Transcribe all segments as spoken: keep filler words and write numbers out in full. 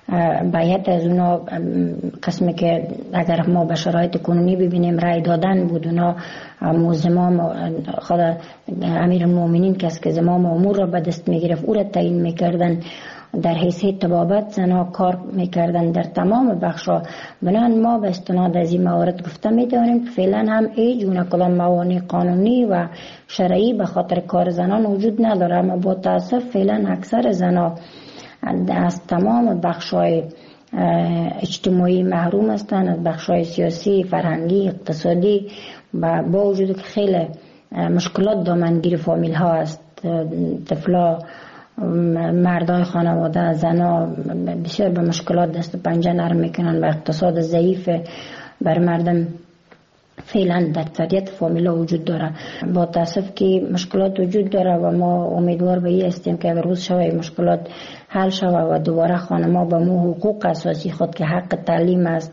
باید از اونا قسمی که اگر ما به شرایط کنونی ببینیم رای دادن بود، اونا زمام خود امیر المؤمنین کس که زمام امور را به دست میگرفت او را تعیین میکردن، در حیثیت طبابت زنها کار میکردن در تمام بخشا. بنان ما به استناد از این موارد گفته میتونیم که فعلا هم هیچ گونه کدام موانع قانونی و شرعی به خاطر کار زنان وجود نداره، اما با تاسف فعلا اکثر زنها از تمام بخشای اجتماعی محروم هستند، از بخشای سیاسی، فرهنگی، اقتصادی، و با وجود که خیلی مشکلات دامنگیر فامیل ها است، طفلا، مردای خانواده، زنا بسیار به مشکلات دست و پنجه نرم میکنن و اقتصاد ضعیف بر مردم فعلا در اکثریت فامیلا وجود داره. با تاسف که مشکلات وجود داره و ما امیدوار به این هستیم که روز شوه مشکلات حل شوه و دوباره خانما به مو حقوق اساسی خود که حق تعلیم است،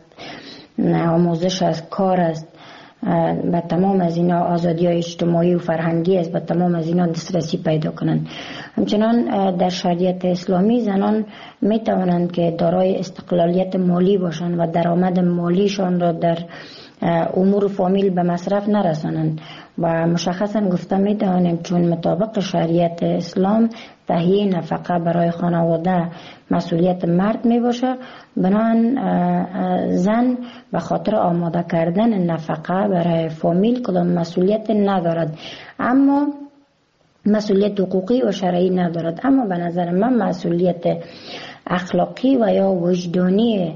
آموزش است، کار است، به تمام از اینا آزادی های اجتماعی و فرهنگی است، به تمام از اینا دسترسی پیدا کنند. همچنان در شریعت اسلامی زنان می توانند که دارای استقلالیت مالی باشند و درآمد مالیشان را در امور فامیل به مصرف نرسانند و مشخصا گفته می توانیم چون مطابق شریعت اسلام تهیه نفقه برای خانواده مسئولیت مرد می باشه، بنابراین زن به خاطر آماده کردن نفقه برای فامیل کدام مسئولیت ندارد، اما مسئولیت حقوقی و شرعی ندارد. اما به نظر من مسئولیت اخلاقی و یا وجدانی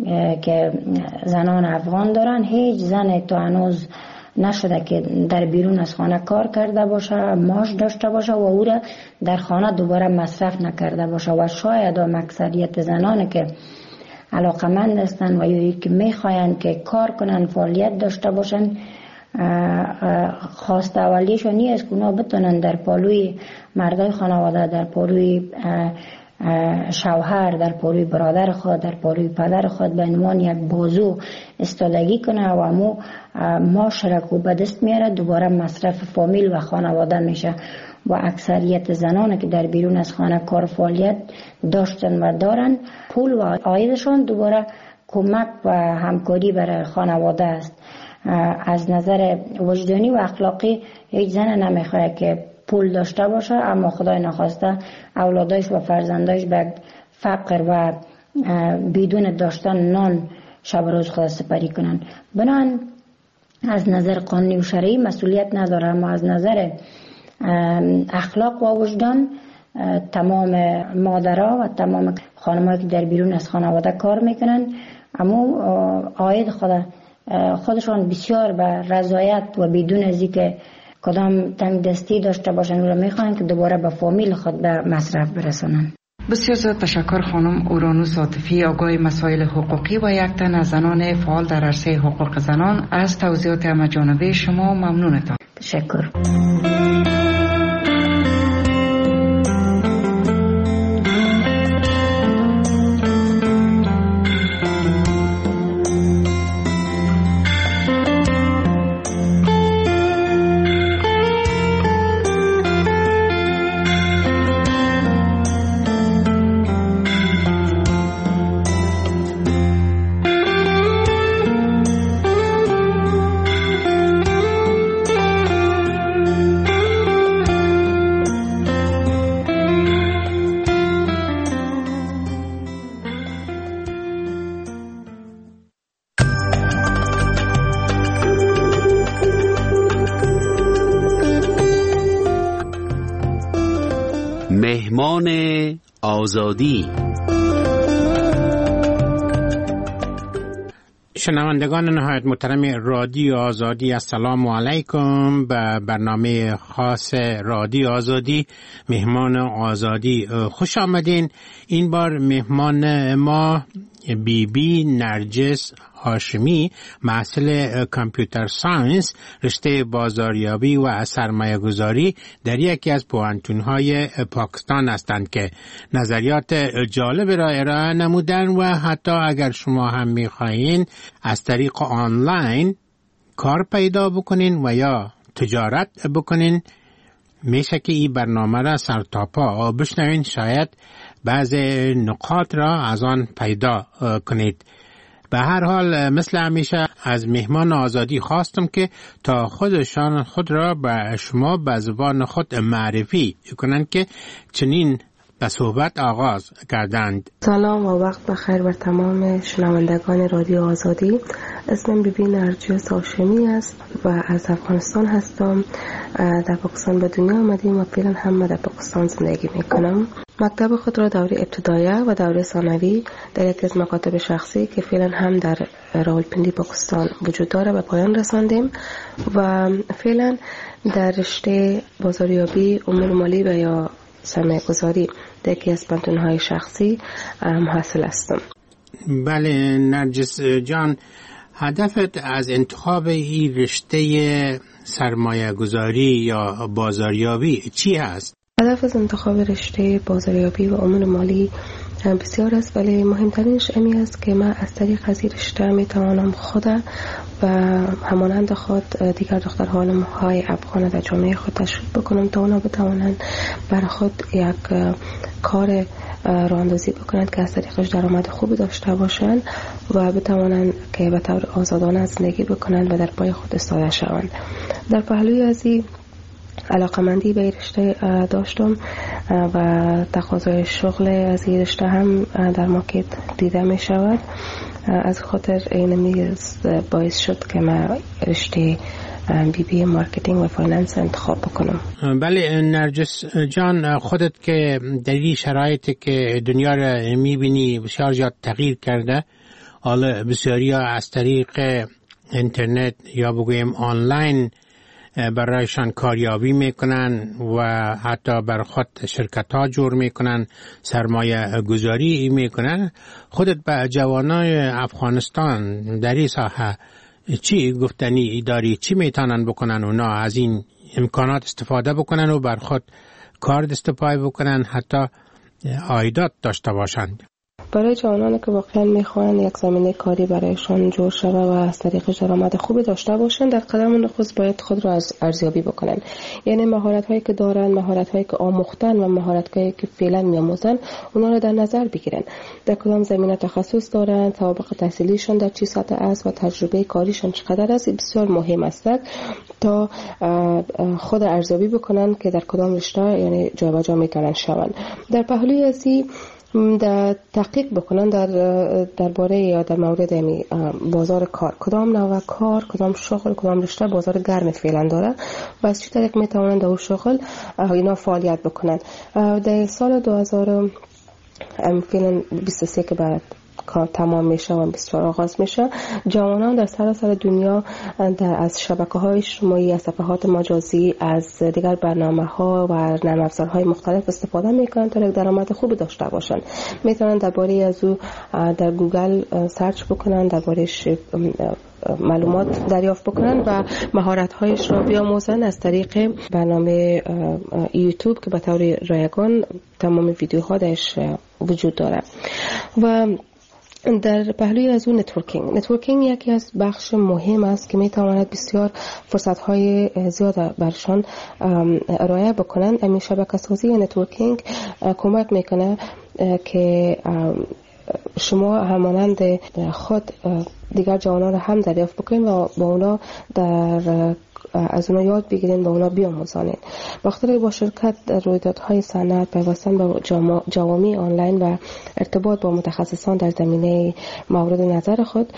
که زنان افغان دارن، هیچ زن تا هنوز نشده که در بیرون از خانه کار کرده باشه، معاش داشته باشه و او را در خانه دوباره مصرف نکرده باشه. و شاید هم اکثریت زنان که علاقمند هستند و یا که میخواین که کار کنن، فعالیت داشته باشن، خواست اولیشون نیست که اونا بتونن در پالوی مردای خانواده، در پالوی شوهر، در پالوی برادر خود، در پالوی پدر خود به عنوان یک بازو استادگی کنه و امو معاش را که به دست میاره دوباره مصرف فامیل و خانواده میشه. و اکثریت زنان که در بیرون از خانه کار فعالیت داشتن و دارن، پول و عایدشان دوباره کمک و همکاری برای خانواده است. از نظر وجدانی و اخلاقی هیچ زن نمیخواد که پول داشته باشه اما خدای نخواسته اولادایش و فرزندایش به فقر و بدون داشتن نان شب روز خود سپری کنن. بنان از نظر قانونی و شرعی مسئولیت نداره، اما از نظر اخلاق و وجدان تمام مادرها و تمام خانم‌ها که در بیرون از خانواده کار میکنن اما عاید خود خودشان بسیار به رضایت و بدون از اینکه کدام تنگ دستی داشته باشن و میخوان که دوباره به فامیل خود به مصرف برسانن. بسیار زیاد تشکر خانم اورانوس عاطفی، آگاه مسائل حقوقی و یک تن از زنان فعال در عرصه حقوق زنان. از توضیحات همه‌جانبه شما ممنونتم. تشکر. مهمان آزادی. شنوندگان نهایت محترم رادیو آزادی، السلام علیکم. به برنامه خاص رادیو آزادی مهمان آزادی خوش آمدین. این بار مهمان ما بی بی نرجس هاشمی، محصل کامپیوتر ساینس، رشته بازاریابی و سرمایه گذاری در یکی از پوهنتون‌های پاکستان هستند که نظریات جالب را ارائه نمودن و حتی اگر شما هم می‌خواهید از طریق آنلاین کار پیدا بکنین و یا تجارت بکنین، میشه که این برنامه را سر تا پا بشنوین، شاید بعض نقاط را از آن پیدا کنید. به هر حال مثل همیشه از مهمان آزادی خواستم که تا خودشان خود را به شما به زبان خود معرفی کنند که چنین به صحبت آغاز کردند. سلام و وقت بخیر بر تمام شنوندگان رادیو آزادی. اسمم بیبی نرجس هاشمی است و از افغانستان هستم. در پاکستان به دنیا آمدیم و فعلا هم در پاکستان زندگی میکنم. مکتب خود را دوره ابتدایه و دوره ثانوی در یکی از مکاتب شخصی که فعلا هم در راولپنڈی پاکستان وجود داره به پایان رساندیم و فعلا در رشته بازاریابی، امور مالی و یا سرمایه گذاری در یکی از پانتون‌های شخصی محصل هستم. بله نرجس جان، هدفت از انتخاب این رشته سرمایه گذاری یا بازاریابی چی است؟ هدف از انتخاب رشته بازاریابی و امور مالی بسیار است، ولی مهمترینش امی است که من از طریق از این رشته می توانم خود و همانند خود دیگر دختران های افغان در جامعه خود تشویق بکنم تا اونا بتوانند بر خود یک کار راه اندازی بکنند که از طریقش درآمد خوبی داشته باشند و بتوانند که به طور آزادانه زندگی بکنند و در پای خود ایستاده شوند. در پهلوی از این علاقمندی به این رشته داشتم و تقاضای شغل از این رشته هم در مارکت دیده می شود. از خاطر این باعث شد که من رشته بی بی مارکتینگ و فایننس انتخاب بکنم. بله نرجس جان، خودت که در این شرایطی که دنیا را میبینی بسیار زیاد تغییر کرده، حالا بسیاری ها از طریق اینترنت یا بگویم آنلاین برایشان کاریابی میکنن و حتی بر خود شرکت ها جور میکنن، سرمایه گذاری میکنن. خودت به جوانای افغانستان در این ساحه چی گفتنی داری؟ چی میتونن بکنن اونا از این امکانات استفاده بکنن و بر خود کار دست پای بکنن، حتی عایدات داشته باشند؟ برای جوانانی که واقعا میخوان یک زمینه کاری برایشان جور شود و از طریقش درآمد خوبی داشته باشند، در قدم نخست باید خود را از ارزیابی بکنن. یعنی مهارت هایی که دارن، مهارت هایی که آموختن و مهارت هایی که فعلا میآموزن، اونا را در نظر بگیرن. در کدام زمینه تخصص دارن، سابقه تحصیلیشون در چه سطح است و تجربه کاریشون چقدر است، بسیار مهم است تا خود ارزیابی بکنن که در کدام رشته یعنی جابجا میتونن شون. در پهلوی ازی در تحقیق بکنن در درباره یا در مورد یعنی بازار کار، کدام نوع کار، کدام شغل، کدام رشته بازار گرم فعلا داره و از چه طریق میتونن در اون شغل اینا فعالیت بکنن. در سال دو هزار فعلا بیست و سه که بعد کار تمام میشه و بیست و چهار آغاز میشه، جوانان در سراسر دنیا در از شبکه‌های اجتماعی، از صفحات مجازی، از دیگر برنامه‌ها و نرم افزارهای مختلف استفاده میکنن تا یک درآمد خوبی داشته باشن. میتونن درباره از او در گوگل سرچ بکنن، درباره‌اش معلومات دریافت بکنن و مهارت‌هایش را بیاموزن از طریق برنامه یوتیوب که به طور رایگان تمام ویدیوها درش وجود داره. و در پهلوی از اون نتورکینگ نتورکینگ یکی از بخش مهم است که میتواند بسیار فرصت‌های زیاد برشان ارائه بکنن. همین شبکه سازی نتورکینگ کمک میکنه که شما همانند خود دیگر جوانان را هم دریافت بکنید و با اونا در از اونا یاد بگیرین و اونا بیاموزانین. بخاطر با شرکت در رویدادهای صنعت، پیوستن با جوامع آنلاین و ارتباط با متخصصان در زمینه مورد نظر خود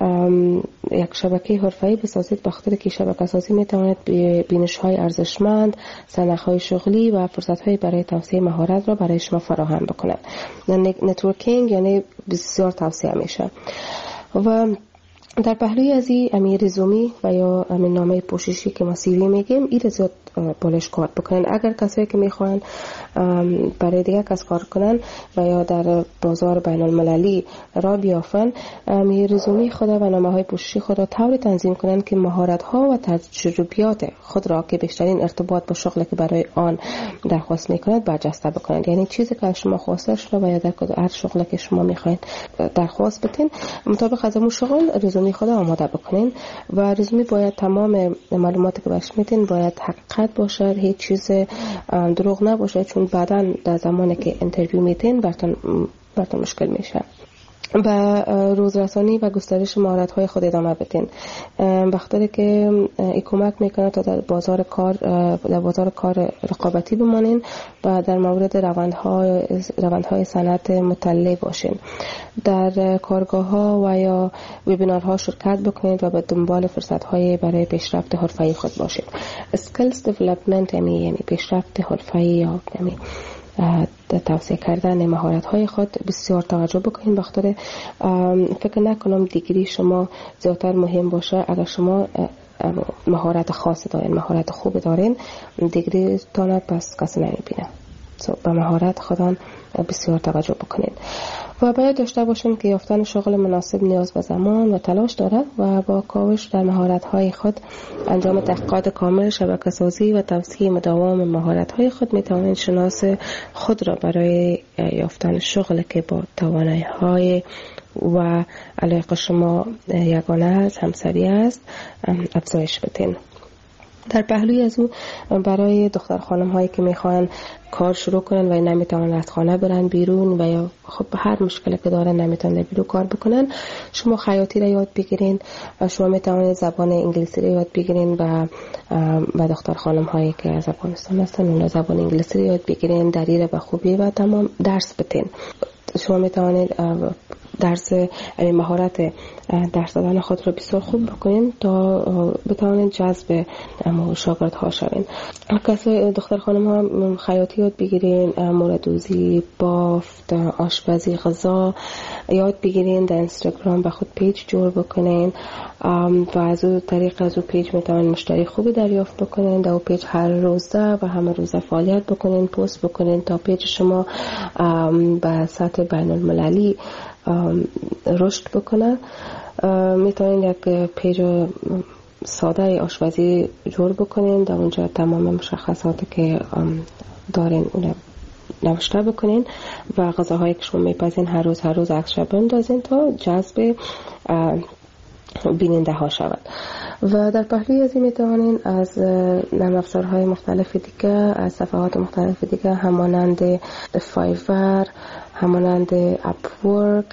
یک شبکه حرفه‌ای بسازید. بخاطر که شبکه سازی میتواند بینش‌های ارزشمند، سنخ‌های شغلی و فرصت‌های برای توسعه مهارت را برای شما فراهم بکند. یعنی نتورکینگ یعنی بسیار توسعه میشه. و در پهلوی از این امی رزومی و یا امی نامه پوششی که ما سی وی میگیم، این زیاد بالش کار بکنن. اگر کسایی که میخوان برای دیگه کس کار کنن و یا در بازار بین المللی را بیافن، امی رزومی خود و نامه های پوششی خود را طوری تنظیم کنن که مهارت ها و تجربیات خود را که بیشترین ارتباط با شغلی که برای آن درخواست میکنند برجسته بکنند. یعنی چیزی که از شما خواسته شده و یا در هر شغلی که شما میخواین درخواست بتین، مطابق از اون شغل رزومه رزومه خود آماده بکنین و رزومه باید تمام معلوماتی که بهش میدین باید حقیقت باشد، هیچ چیز دروغ نباشه، چون بعدا در زمانی که اینترویو میدین براتون براتون مشکل میشه. و روزرسانی و گسترش مهارت‌های خود ادامه بدین، بخاطر که این کمک میکنه تا در بازار کار در بازار کار رقابتی بمانین و در مورد روندهای روندهای صنعت مطلع باشین. در کارگاه‌ها و یا وبینارها شرکت بکنید و به دنبال فرصت‌های برای پیشرفت حرفه‌ای خود باشید. اسکیلز دیولپمنت یعنی پیشرفت حرفه‌ای یا یعنی توسعه کردن مهارت‌های خود بسیار توجه بکنید، بخاطر فکر نکنم دیگری شما زیادتر مهم باشه. اگر شما مهارت خاصی دارین، مهارت خوب دارین، دیگری تانت پس کسی نمیبینه. به مهارت خودان بسیار توجه بکنید و باید داشته باشیم که یافتن شغل مناسب نیاز به زمان و تلاش دارد و با کاوش در مهارت‌های خود، انجام تحقیقات کامل، شبکه‌سازی و توسعه مداوم مهارت‌های خود می‌توانید شناس خود را برای یافتن شغل که با توانایی‌های و علاقه شما یگانه است، همسری است، افزایش بدین. در پهلوی از او برای دختر خانم هایی که میخوان کار شروع کنن و نمیتونن از خانه برن بیرون و یا خب هر مشکلی که دارن نمیتونن بیرون کار بکنن، شما خیاطی را یاد بگیرین و شما میتونید زبان انگلیسی را یاد بگیرین و و دختر خانم هایی که از افغانستان هستن اون زبان انگلیسی را یاد بگیرین، دریره به خوبی و تمام درس بدین. شما میتونید درس مهارت درس دادن خود را بسیار خوب بکنین تا بتوانید جذب شاگردها شوین. کسای دختر خانم ها خیاطی یاد بگیرین، موردوزی، بافت، آشپزی، غذا یاد بگیرین، در اینستاگرام به خود پیج جور بکنین و از اون طریق از اون پیج میتوانید مشتری خوبی دریافت بکنین. در اون پیج هر روزه و همه روزه فعالیت بکنین، پست بکنین تا پیج شما به سطح بین المللی رشد بکنه. میتونین یک پیج ساده آشپزی جور بکنین، در اونجا تمام مشخصاتی که دارین اون نوشته بکنین و غذاهایی که شما میپزین هر روز هر روز عکسش بندازین تا جذب بیننده ها شود. و در پهلوی از این میتوانین از نرم افزارهای مختلف دیگه، از صفحات مختلف دیگه همانند فایور، همانند اپورک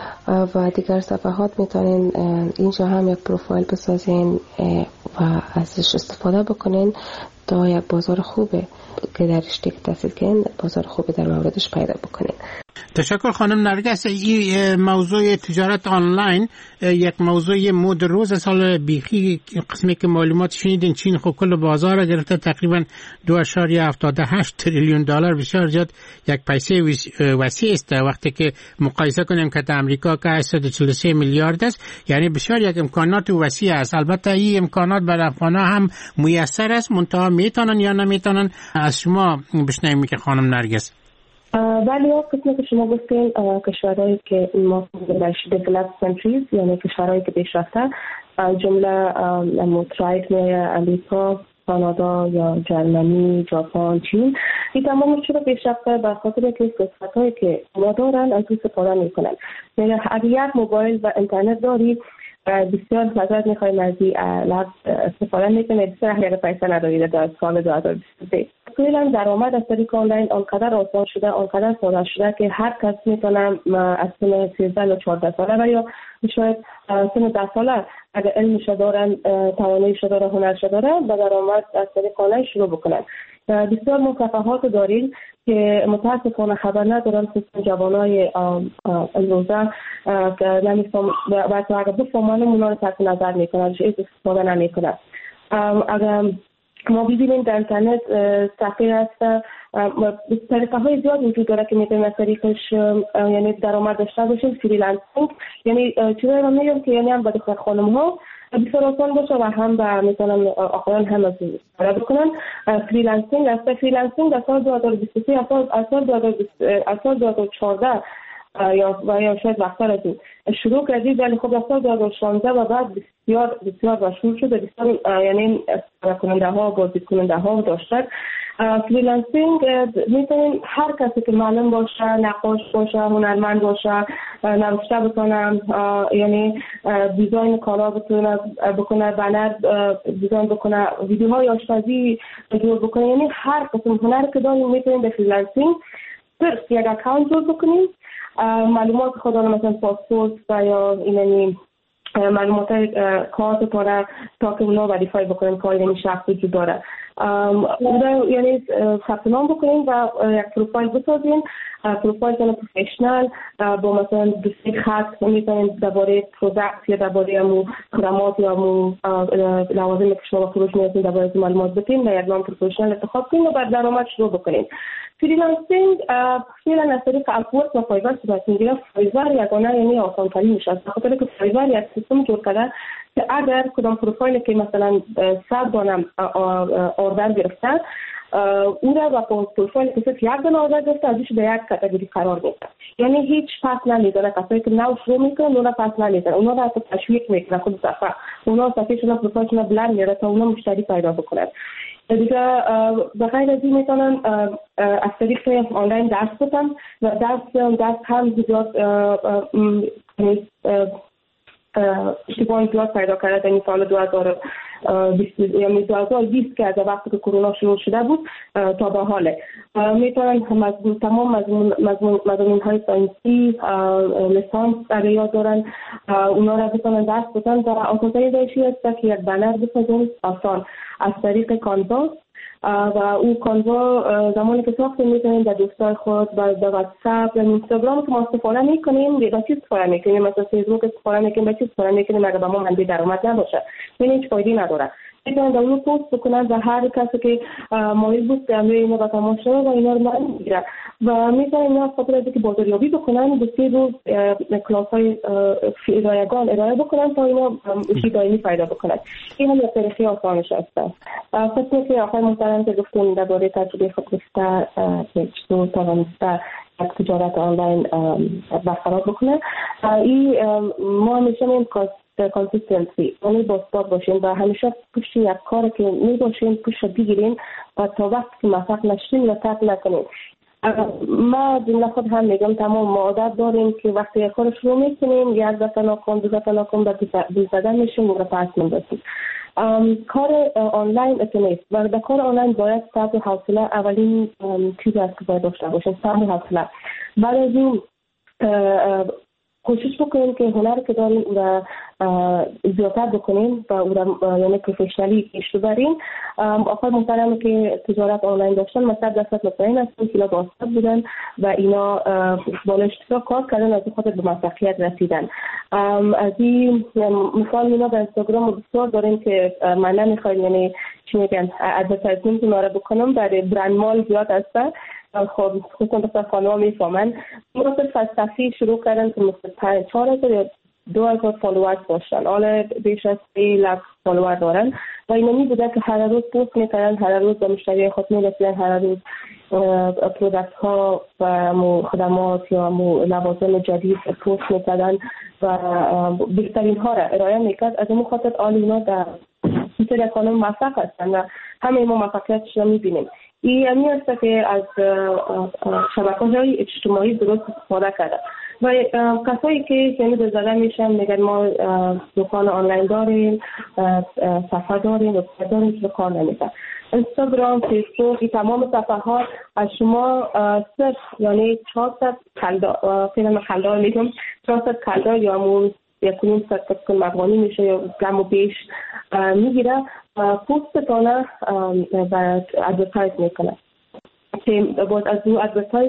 و دیگر صفحات میتونین اینجا هم یک پروفایل بسازین و ازش استفاده بکنین تا یک بازار خوبه که در رشته که تحصیل کنین بازار خوبه در موردش پیدا بکنین. تشکر خانم نرگس. این موضوع تجارت آنلاین یک موضوع مد روز سال بیخی قسمی که معلومات شنیدین چین خب کل بازار را گرفته، تقریبا دو اشاریه هفتاد و هشت تریلیون دلار، بسیار زیاد یک پیسه وسیع است وقتی که مقایسه کنیم که در امریکا که هشتصد و چهل و سه میلیارد است، یعنی بسیار یک امکانات وسیع است. البته این امکانات برای افغان‌ها هم میسر است، منتها میتونن یا نمیتونن. از شما بشنویم که خانم نرگس. ولی یا قسمی که شما گفتین کشورهایی که ما بهش developed countries یعنی کشورهایی که پیشرفته، جمله متحد امریکا، کانادا یا جرمنی، ژاپن، چین، این تمام شده پیشرفته به خاطر که فرصتایی که ما دارن از اون استفاده میکنن. یعنی اگر یک موبایل و اینترنت داری بسیار فضایت میخوایم از این لحظ استفاده میکنه، بسیار اگر پیسه ندارید در سال دو هزار و بیست و سه. کلا درآمد از طریق آنلاین آنقدر آسان شده، آنقدر ساده شده که هر کس میتونه از سن سیزده یا چهارده ساله و یا شاید سن ده ساله اگر علمش دارن، تواناییش داره، هنرش داره، به درآمد از طریق آنلاین شروع بکنن. بسیار مصفحات داریم که متاسفانه خبر ندارن خصوصا جوانای امروزه که نمیفهم و اگر بفهمن اونا رو تحت نظر میکنن، هیچ استفاده نمیکنن. اگر ما ببینیم در اینترنت صفحه هست، طریقه های زیاد وجود داره که میتونیم از طریقش یعنی درآمد داشته باشیم. فریلنسینگ یعنی چیزایی رو میگم که یعنی هم به دختر خانم ها بسیار آسان باشه و هم به مثلا آقایان هم از استفاده بکنن. فریلنسینگ است. فریلنسینگ از سال دو هزار و بیست و سه از سال دو هزار و چهارده یا و یا شاید وقت‌تر از این شروع کردید، ولی خب از سال دو هزار و شانزده و بعد بسیار بسیار مشهور شده، بسیار یعنی استفاده کننده ها بازدید کننده ها داشتن. فریلنسینگ میتونیم هر کسی که معلم باشه، نقاش باشه، هنرمند باشه، نوشته بکنم، یعنی دیزاین کالا بتونه بکنه، بنر دیزاین بکنه، ویدیوهای آشپزی جور بکنه، یعنی هر قسم هنر که داریم میتونیم به فریلنسینگ صرف یک اکانت جور بکنیم. معلومات خود مثلا پاسپورت و یا اینمی معلومات کارت پاره تا که اونا وریفای بکنیم که این شخص وجود داره. یعنی ثبت نام بکنیم و یک پروفایل بسازیم، پروفایل کنه پروفشنال با مثلا دوستی خط میتونیم درباره پروداکت یا درباره امو خدمات یا امو لوازم که شما فروش میکنید درباره معلومات بدیم و یک نام پروفشنال انتخاب کنیم و بعد درآمد شروع بکنیم. فریلنسینگ فعلا از طریق اپورک و فایور صورت میگیره. فایور یگانه یعنی آسان ترین میشه، به خاطر که فایور یک سیستم جور کرده که اگر کدام پروفایلی که مثلا صد دانه اوردر گرفته او را با پروفایل که صرف یک دانه اوردر گرفته ازش به یک کاتگوری قرار میده، یعنی هیچ پس نمیدونه. کسایی که نو شروع میکنن اونا پس نمیدونه، اونا را تشویق میکنه خود صفحه، اونا صفحهشون پروفایلشون بلند میاره تا اونا مشتری پیدا بکنن. دیگه به غیر از این میتونن از طریق آنلاین درس بدن و درس درس هم زیاد اشتباهی زیاد پیدا کرده در این سال دو هزار و بیست یعنی دو هزار و بیست که از وقتی که کرونا شروع شده بود تا به حاله میتونن مضمون تمام مضمون مضمون مضامین های ساینسی لیسانس در یاد دارن، اونا را بتونن درس بدن و آسان‌ترین روشی است که یک بنر بسازن آسان از طریق کانوا و او کانوا زمانی که ساخته میتونیم در دوستای خود و در واتساپ و اینستاگرام که ما استفاده میکنیم به چیز استفاده میکنیم، مثلا فیسبوک استفاده میکنیم، به چیز استفاده میکنیم اگر به ما منبع درآمد نباشه یعنی هیچ فایده نداره. میتونن در اون پست بکنن و هر کسی که مایل بود که امروز اینا با تماشا و اینا رو من میگیره و میتونن اینا خاطر از که بازاریابی بکنن به سه روز کلاس های رایگان ارائه بکنن تا اینا اشی دائمی پیدا بکنن. این هم یک طریقی آسانش هست. خصوصی که آخر محترم که گفتیم درباره تجربه خود گفته که چطور توانسته یک تجارت آنلاین برقرار بکنه، این ما همیشه میم کانسیستنسی یعنی باستاب باشیم و همیشه پشت یک کار که می باشیم پشت بگیریم و تا وقت که موفق نشیم و ترک نکنیم. ما جمله خود هم میگم تمام ما عادت داریم که وقتی یک کار شروع میکنیم یک دفعه ناکام دو دفعه ناکام و دل زدن میشیم و پس میندازیم. کار آنلاین اتنیست و در کار آنلاین باید صبر و حوصله اولین چیز است که باید داشته باشیم، صبر و حوصله. بعد از این کوشش بکنیم که هنر که داریم او را زیادتر بکنیم و او را یعنی پروفشنالی پیش ببریم. آخر محترم که تجارت آنلاین داشتن مثلا دستت مطمئن هستیم که اینا باستاب بودن و اینا با اشتراک کار کردن از خود به موفقیت رسیدن. از این مثال اینا در اینستاگرام بسیار داریم که من نمیخوایم یعنی چی میگن ادورتایزمنت اینا را بکنم، برای برند مال زیاد هستن. خب خود دکتر خانم میفهمن مرتب فلسفی شروع کردن که مثل چهار هزار یا دو هزار فالوورز داشتن، حالا بیش از سه لک فالوور دارن و اینمی بوده که هر روز پست میکردن، هر روز به مشتری خود میرسیدن، هر روز پروداکت ها و خدمات یا لوازم جدید پست میکردن و بهترین ها را ارائه میکرد. از این خاطر آل اینا در بیشتر خانم موفق هستن و همه ما موفقیتش را میبینیم. این همی است که از شبکه‌های اجتماعی درست استفاده کرده و کسایی که یعنی به زده میشن میگن ما دکان آنلاین داریم، صفحه داریم، وبسایت داریم که کار نمیکنه. اینستاگرام، فیسبوک، این تمام صفحه ها از شما صرف یعنی چهارصد کلدار فیلم کلدار میگم چهارصد کلدار یا همون یک کنیم صد کن مقانی میشه یا کم و بیش میگیره و پوست تانه و ادورتایز میکنه که باید از دو ادورتایز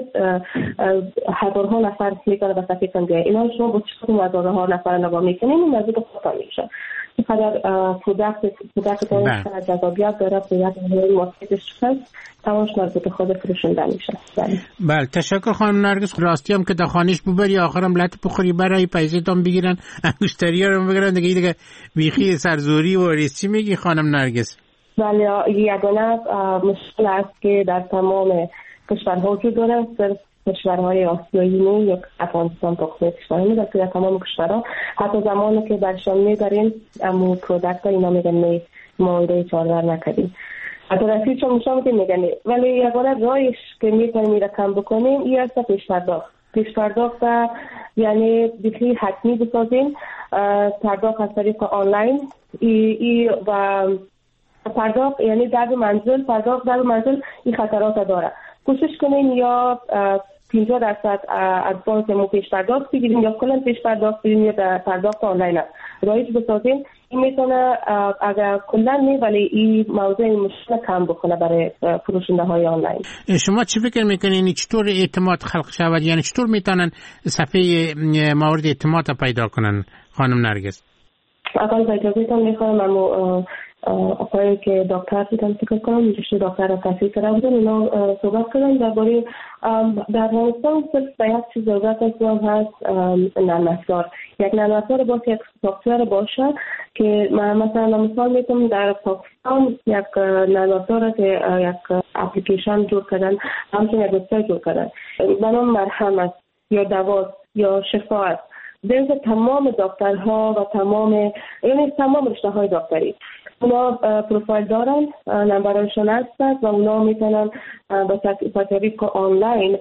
هزارها نفر میکنه و صفحه کن بیایی. اینا شما با چطور هزارها نفر نگاه میکنیم این موضوع خطا میشه. اینقدر پروداکت پروداکت داره که جذابیت داره، پروداکت مارکتش هست تمامش مربوط خود فروشنده میشه. بله تشکر خانم نرگس. راستی هم که در خانش ببری آخرم لط بخوری برای پیسه‌تون بگیرن انگشتری رو بگیرن دیگه دیگه بیخی سرزوری و ریسی میگی خانم نرگس. بله یگانه مشکل است که در تمام کشورها وجود داره، کشورهای آسیایی نه یا افغانستان تا خود کشورهای میگه که در تمام کشورها حتی زمانی که برشان میبریم امو پرودکت ها اینا میگن می مایده چاردر نکردیم حتی رسید چون میشام که میگن، ولی یگانه رایش که میتونیم این را کم بکنیم این است پیش پرداخت پیش پرداخت یعنی بخی حتمی بسازیم، پرداخت از طریق آنلاین ای, ای و پرداخت یعنی در منزل، پرداخت در منزل این خطرات داره. کوشش کنین یا پنجاه درصد ادوانس مو پیش پرداخت بگیریم یا کلا پیش پرداخت بگیریم یا در پرداخت آنلاین رایج بسازیم. این میتونه اگر کلا نی ولی این موضوع مشکل کم بکنه برای فروشنده های آنلاین. شما چی فکر میکنین چطور اعتماد خلق شود؟ یعنی چطور میتونن صفحه مورد اعتماد پیدا کنن خانم نرگس؟ اول با اجازهتون میخوام اما آقایی که دکتر بودن فکر کنم رشته دکتر را تحصیل کرده بودن اونا صحبت کردن درباره در افغانستان صرف به یک چیز ضرورت هست، نرم افزار. یک نرم افزار باشه، یک سافتور باشه که مثلا مثال میتونم در پاکستان یک نرم افزار که یک اپلیکیشن جور کردن، همچنین یک وبسایت جور کردن به نام مرهم است یا دوا یا شفا است. در تمام دکترها و تمام یعنی تمام رشته های دکتری اونا پروفایل دارن، نمبرشون هست و اونا میتونن با طریق آنلاین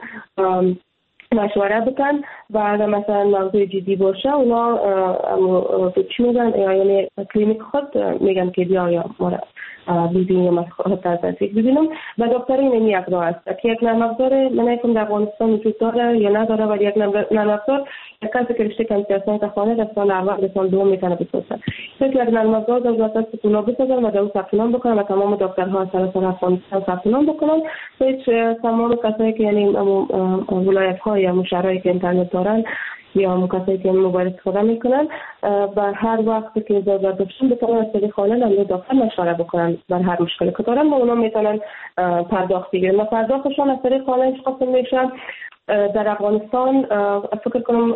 مشوره بکن و اگر مثلا موضوع جدی باشه اونا چی میگن یعنی کلینیک خود میگن که بیا یا مورد ببینیم یا خود از تصدیق ببینم و دکتر این یک راه است که یک نرم افزار من نکنم در افغانستان وجود داره یا نداره ولی یک نرم افزار یک کسی که رشته کامپیوتر خانه در سال اول به سال دوم میتونه بسازه. یک نرم افزار ضرورت است که اونا بسازن و در اون ثبت نام بکنن و تمام دکترها سراسر افغانستان ثبت نام بکنن. هیچ تمام کسایی که یعنی ولایت ها یا مشارایی که اینترنت دارن یا کسایی که موبایل استفاده میکنن بر هر وقت که ضرورت داشتن بتونن از طریق آنلاین با دکتر مشوره بکنن بر هر مشکلی که دارن و اونا میتونن پرداخت بگیرن و پرداختشون از طریق آنلاین خاص میشه. در افغانستان فکر کنم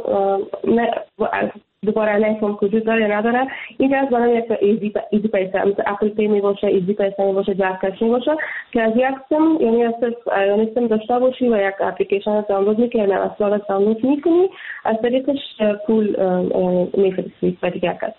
دوباره نمیفهم وجود داره یا نداره. این از برای یک ایزی ایزی پیسه مثل اپل پی می باشه، ایزی پیسه می باشه، جاک کش می باشه که از یک سیم یعنی از یعنی سیم داشته باشی و یک اپلیکیشن دانلود میکنی، اصلا دانلود میکنی از طریقش پول میفرستی به دیگر کس.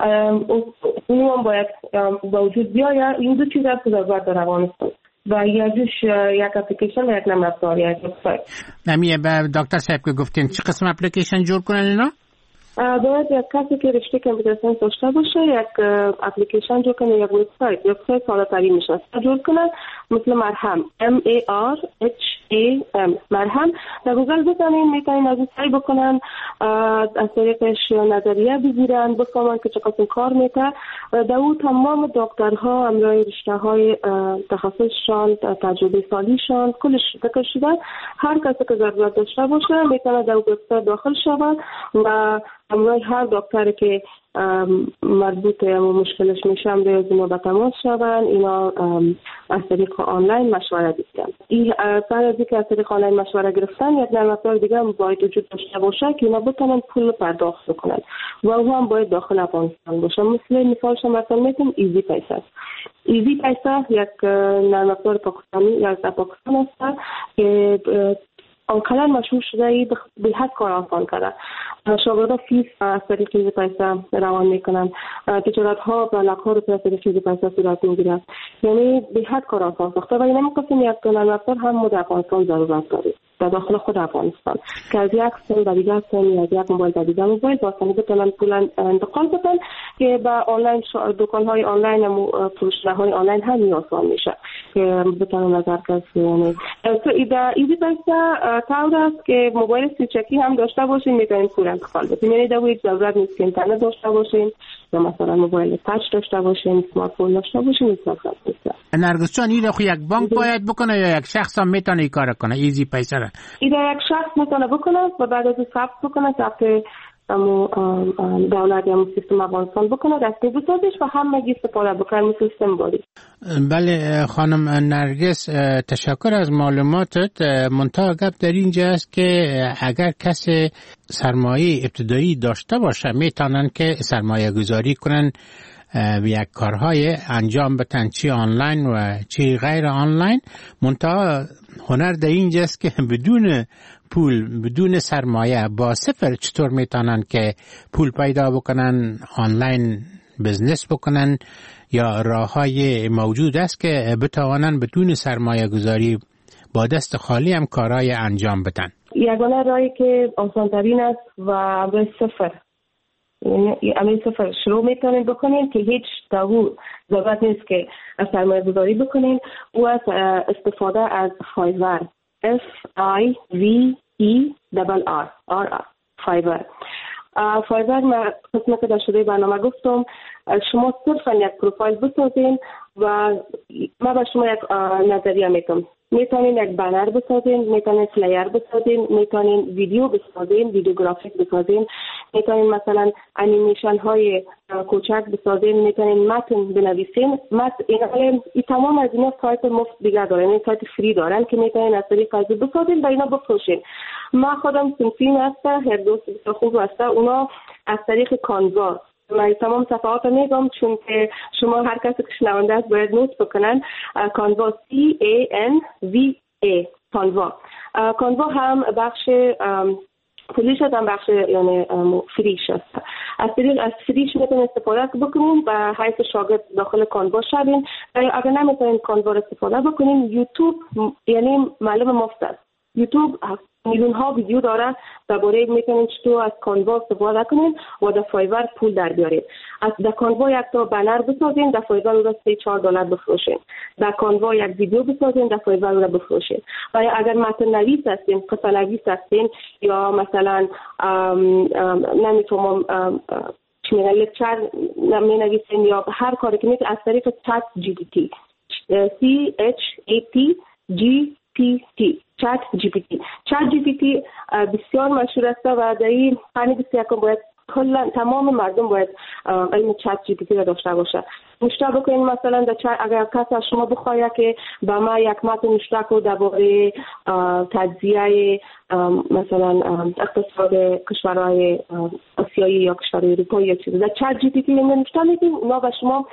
اون هم باید با وجود بیاید. این دو چیز هست که ضرورت داره افغانستان و یکیش یک اپلیکیشن و یک نرم افزار یا یک وبسایت. نمیه به دکتر صاحب که گفتین چه قسم اپلیکیشن جور کنن اینا؟ باید یک کسی که رشته کامپیوتر ساینس داشته باشه یک اپلیکیشن جور کنه، یک وبسایت وبسایت ساده‌تری میشه جور کنن مثل مرهم M A R H A M مرهم. در گوگل بزنین میتونین از سعی بکنن از طریقش نظریه بگیرن بفهمن که چقدر کار میکنه. در اون تمام دکترها همراه رشته های تخصصشان تجربه سالیشان کلش ذکر شده. هر کسی که ضرورت داشته باشه میتونه در وبسایت داخل شود و همراه هر دکتری که مربوط به مشکلش میشه هم روی اینا به تماس شدن. اینا از طریق آنلاین مشوره بگیرن. این بعد از اینکه از طریق آنلاین مشوره گرفتن یک نرم افزار دیگه هم باید وجود داشته باشه که اینا بتونن پول پرداخت کنن و او هم باید داخل افغانستان باشه. مثل مثالش مثلا میتونم ایزی پیسه. ایزی پیسه یک نرم افزار پاکستانی یا از پاکستان است که آنقدر مشهور شده ای به حد کار آسان کرده. شاگردا فیس از طریق ایزی پیسه روان میکنن، تجارت ها و لک ها رو از طریق ایزی پیسه صورت میگیرد. یعنی به حد کار آسان ساخته و این نمی‌گفتیم یک نرم افزار هم در افغانستان ضرورت داره در داخل خود افغانستان که از یک سیم به دیگر سیم یا از یک موبایل به دیگر موبایل با آسانی بتونن پول انتقال بدن که به آنلاین دکان های آنلاین و فروشنده های آنلاین هم آسان میشه که بتونن نظر کسی. یعنی تو ایزی پیسه طور است که موبایل سیچکی هم داشته باشین میتونین پول انتقال بدین. یعنی در وی ضرورت نیست که اینترنت داشته باشین یا مثلا موبایل تاچ داشته باشین، اسمارت فون داشته باشین. مثلا نرگس جان این رو یک بانک باید بکنه یا یک شخص هم میتونه این کار کنه ایزی پیسه را؟ ایده یک شخص میتونه بکنه و بعد از ثبت بکنه ثبت امو دولت یا سیستم افغانستان بکنه دستی بسازش و همگی استفاده بکنه مثل سیستم باری. بله خانم نرگس تشکر از معلوماتت. منتها گپ در اینجا است که اگر کسی سرمایه ابتدایی داشته باشه میتونن که سرمایه گذاری کنن و یک کارهای انجام بدن چی آنلاین و چی غیر آنلاین. منتها هنر در اینجاست که بدون پول بدون سرمایه با صفر چطور میتونن که پول پیدا بکنن، آنلاین بزنس بکنن یا راههای موجود است که بتوانن بدون سرمایه گذاری با دست خالی هم کارهای انجام بدن. یگانه راهی که آسان‌ترین است و امروز صفر، یعنی امروز صفر شروع میتونین بکنین که هیچ داغو ضرورت نیست که سرمایه گذاری بکنین، او از استفاده از فایور F I V E R R R فایور. فایور ما قسمت که در شروع برنامه گفتم شما صرفا یک پروفایل بسازین و ما به شما یک نظریه میتونم. میتونین یک بنر بسازین، میتونین فلایر بسازین، میتونین ویدیو بسازین، ویدیوگرافیک بسازین، میتونین مثلا انیمیشن های کوچک بسازین، میتونین متن بنویسین. متن این, این تمام از اینا سایت مفت دیگه دارن، این سایت فری دارن که میتونین از طریق از بسازین و اینا بفروشین. ما خودم سنفین هسته، هر دو سیستم خوب هسته، اونا از طریق کانوا من تمام صفحات رو میگم چون که شما هر کسی که شنونده است باید نوت بکنن. کانوا C A N V A کانوا. کانوا هم بخش پولیش هم بخش یعنی فریش است. از طریق از فریش میتونید استفاده بکنین و حیث شاگرد داخل کانوا شدین. اگر نمیتونین کانوا رو استفاده بکنین، یوتیوب یعنی معلوم مفت است. یوتیوب میلیون ها ویدیو داره درباره میتونین چطور از کانوا استفاده کنین و در فایور پول در بیارید. از در کانوا یک تا بنر بسازین، در فایور رو سه چهار دلار بفروشین. در کانوا یک ویدیو بسازین، در فایور رو بفروشین. و اگر متن نویس هستین، قصه نویس هستین یا مثلا نمیتونم چی میگن لکچر می نویسین یا هر کاری که میتونین از طریق چت جی پی تی C H A T G P T چت جی پی تی. چت جی پی تی بسیار مشهور است و در این قرن بیست و یکم باید کلا تمام مردم باید علم چت جی پی تی را داشته باشه. نشته بکنین مثلا در چت اگر کسی از شما بخواهد که با ما یک متن نشته کنه درباره تجزیه مثلا اقتصاد کشورهای آسیایی یا کشورهای اروپایی یا چیزی، در چت جی پی تی نشته میگین اونا به شما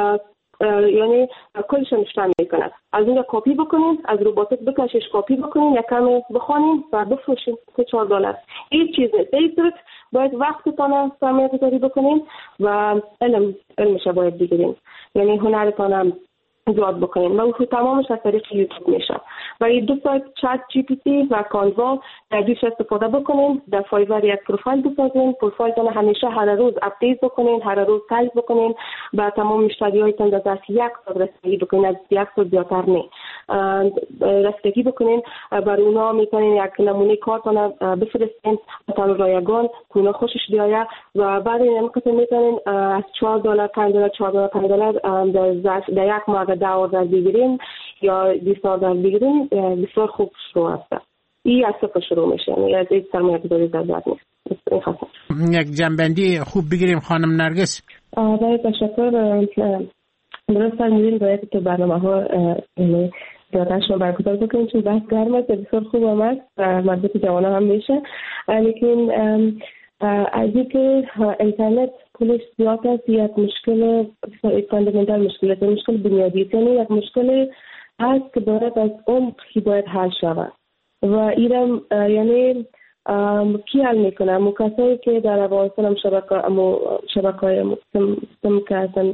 یعنی کلش نشته میکنه. از اینجا کپی بکنین، از روباتک بکشش کپی بکنین، یک کمی بخونین و بفروشین سه چهار دلار. هیچ چیز نیست. این صورت باید وقتتان سرمایه گذاری بکنین و علم علمش باید بگیرین، یعنی هنرتان زیاد بکنین و او تمامش از طریق یوتیوب میشه. و این دو سایت چت جی پی تی و کانوا در دوش استفاده بکنین. در فایور یک پروفایل بسازین، پروفایلتان همیشه هر روز اپدیت بکنین، هر روز تایپ بکنین با تمام مشتریایتان در ظرف یک ساعت رسیدگی بکنین، از یک ساعت زیادتر نه رسیدگی بکنین. برای اونا میتونین یک نمونه کارتان بفرستین تا رایگان که اونا خوشش بیاید و بعد این قسم میتونین از چهار دلار پنج دلار چهار دلار پنج دلار در ظرف در یک ماه ده دلار بگیرین یا بیست دلار بگیرین بسیار خوب شروع است. این از صفر شروع میشه، یعنی از این سرمایه گذاری ضرورت نیست. یک جنبندی خوب بگیریم خانم نرگس. آره تشکر. درست فرمودین، باید که برنامه ها زیادش رو برگزار بکنیم چون بحث گرم است، بسیار خوب آمد و مربوط جوان هم میشه. لیکن از اینکه اینترنت پولش زیاد است یک مشکل فاندامنتال مشکل است، مشکل بنیادی است، یعنی یک مشکل هست که باید از عمق باید حل شود و ایرم یعنی کی حل میکنه؟ امو کسایی که در افغانستان هم شبکه امو شبکه های سم که هستن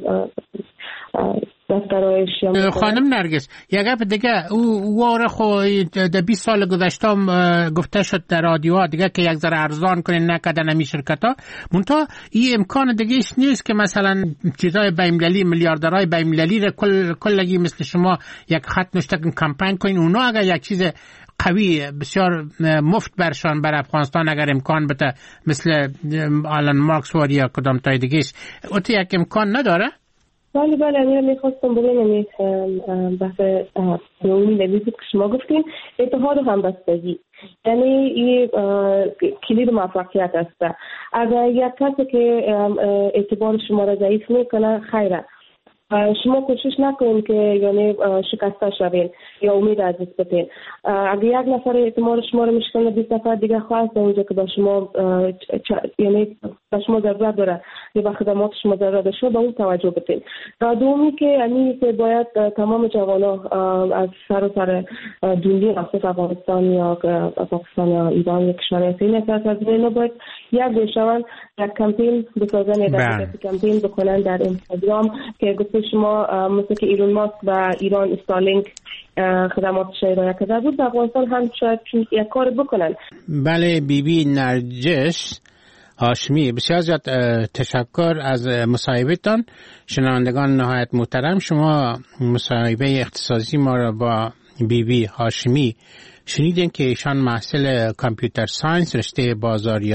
دفترهای شیام. خانم نرگس یک گپ دیگه او واره خو در بیست سال گذشته گفته شد در رادیوها دیگه که یک ذره ارزان کنین نکردن همی شرکت ها منتها این امکان دیگه ایش نیست که مثلا چیزای بین‌المللی میلیاردرهای بین‌المللی را کل کلگی مثل شما یک خط نوشته کمپین کنین. اونا اگر یک چیز قوی بسیار مفت برشان بر افغانستان اگر امکان بده مثل آلن مارکس واری یا کدام تای دیگه اوتی یک امکان نداره؟ بله بله امیره میخواستم بگم بحث اون نویزی که شما گفتین اتحاد و همبستگی یعنی این کلید موفقیت است. اگر یک کسی که اعتبار شما را ضعیف میکنه خیره، شما کوشش نکنید که یعنی شکسته شوید یا امید از دست بدین. اگر یک نفر اعتماد شما رو میشکنه بیست نفر دیگه خواست اونجا که با شما یعنی با شما ضرورت داره که به خدماتش مجرد شد به اون توجه بدیم. دومی که یعنی که باید تمام جوانان از سر و سر دنیا خصوص افغانستان یا پاکستان یا ایران یک شرایطی نیست از اینا باید یک بشون یک کمپین بسازن یک کمپین بکنن در اینستاگرام که گفته شما مثل که ایران ماسک و ایران استارلینک خدماتش ارائه کرده بود در افغانستان هم شاید یک کار بکنن. بله بی بی نرجس هاشمی بسیار زیاد تشکر از مصاحبهتان. شنوندگان نهایت محترم شما مصاحبه اختصاصی ما را با بی بی هاشمی شنیدین که ایشان محصل کامپیوتر ساینس رشته بازاریابی